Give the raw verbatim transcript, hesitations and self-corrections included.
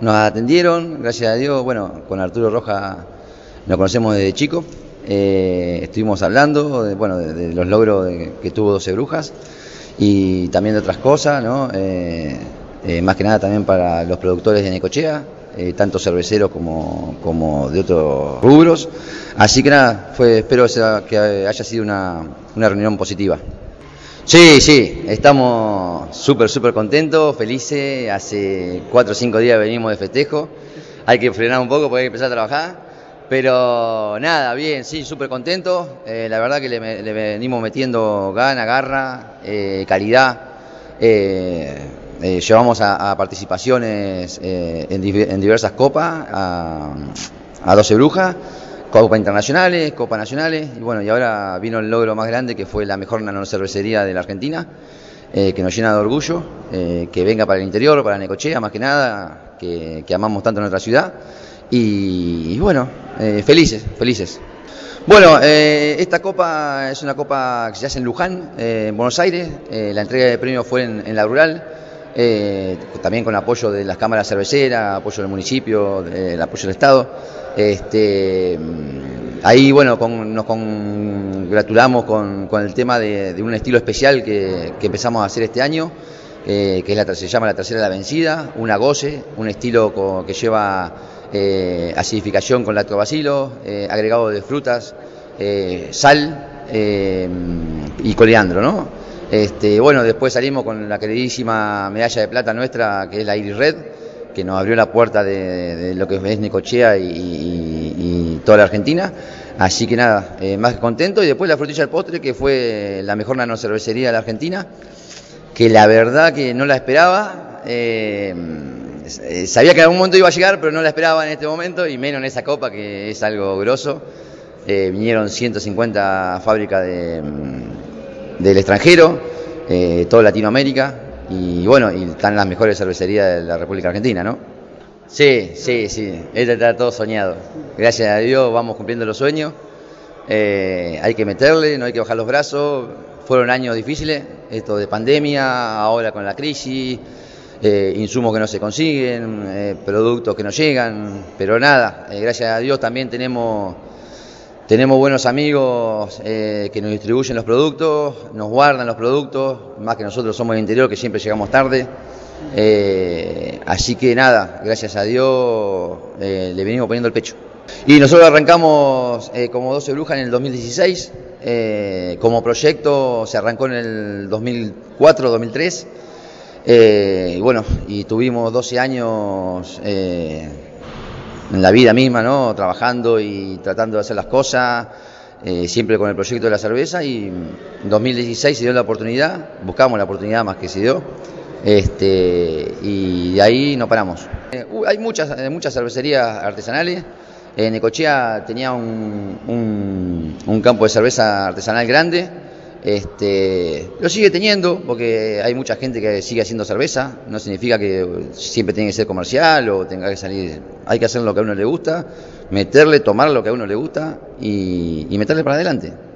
nos atendieron, gracias a Dios. Bueno, con Arturo Rojas nos conocemos desde chico. Eh, estuvimos hablando de, bueno, de, de los logros de, que tuvo doce Brujas y también de otras cosas, ¿no? Eh, eh, más que nada también para los productores de Necochea, eh, tanto cerveceros como, como de otros rubros. Así que nada, fue, espero que haya sido una, una reunión positiva. Sí, sí, estamos súper, súper contentos, felices. Hace cuatro o cinco días venimos de festejo. Hay que frenar un poco porque hay que empezar a trabajar. Pero nada, bien, sí, súper contentos. Eh, la verdad que le, le venimos metiendo gana, garra, eh, calidad. Eh, eh, llevamos a, a participaciones eh, en, en diversas copas, a, a doce Brujas. Copas internacionales, copas nacionales, y bueno, y ahora vino el logro más grande, que fue la mejor nanocervecería de la Argentina, eh, que nos llena de orgullo, eh, que venga para el interior, para Necochea, más que nada, que, que amamos tanto nuestra ciudad, y, y bueno, eh, felices, felices. Bueno, eh, esta copa es una copa que se hace en Luján, eh, en Buenos Aires. Eh, la entrega de premios fue en, en la rural, eh, también con apoyo de las cámaras cerveceras, apoyo del municipio, de, el apoyo del Estado. Este, ahí, bueno, con, nos congratulamos con, con el tema de, de un estilo especial que, que empezamos a hacer este año, eh, que es la, se llama la tercera de la vencida, una goce, un estilo con, que lleva eh, acidificación con lactobacilo, eh, agregado de frutas, eh, sal eh, y coleandro, ¿no? Este, bueno, después salimos con la queridísima medalla de plata nuestra, que es la Iris Red, que nos abrió la puerta de, de, de lo que es Necochea y, y, y toda la Argentina. Así que nada, eh, más que contento. Y después la frutilla del postre, que fue la mejor nanocervecería de la Argentina, que la verdad que no la esperaba. Eh, sabía que en algún momento iba a llegar, pero no la esperaba en este momento, y menos en esa copa, que es algo grosso. Eh, vinieron ciento cincuenta fábricas de, del extranjero, eh, toda Latinoamérica. Y bueno, y están las mejores cervecerías de la República Argentina, ¿no? Sí, sí, sí, este está todo soñado. Gracias a Dios vamos cumpliendo los sueños. Eh, hay que meterle, no hay que bajar los brazos. Fueron años difíciles, esto de pandemia, ahora con la crisis, eh, insumos que no se consiguen, eh, productos que no llegan, pero nada, eh, gracias a Dios también tenemos... Tenemos buenos amigos eh, que nos distribuyen los productos, nos guardan los productos, más que nosotros somos del interior, que siempre llegamos tarde. Eh, así que nada, gracias a Dios eh, le venimos poniendo el pecho. Y nosotros arrancamos eh, como doce Brujas en el dos mil dieciséis, eh, como proyecto se arrancó en el dos mil cuatro, dos mil tres, eh, y bueno, y tuvimos doce años... Eh, en la vida misma, ¿no? Trabajando y tratando de hacer las cosas, eh, siempre con el proyecto de la cerveza, y en dos mil dieciséis se dio la oportunidad, buscamos la oportunidad más que se dio, este, y de ahí no paramos. Eh, hay muchas, muchas cervecerías artesanales. Eh, Necochea tenía un, un, un campo de cerveza artesanal grande. Este, lo sigue teniendo porque hay mucha gente que sigue haciendo cerveza. No significa que siempre tiene que ser comercial o tenga que salir. Hay que hacer lo que a uno le gusta, meterle, tomar lo que a uno le gusta y, y meterle para adelante.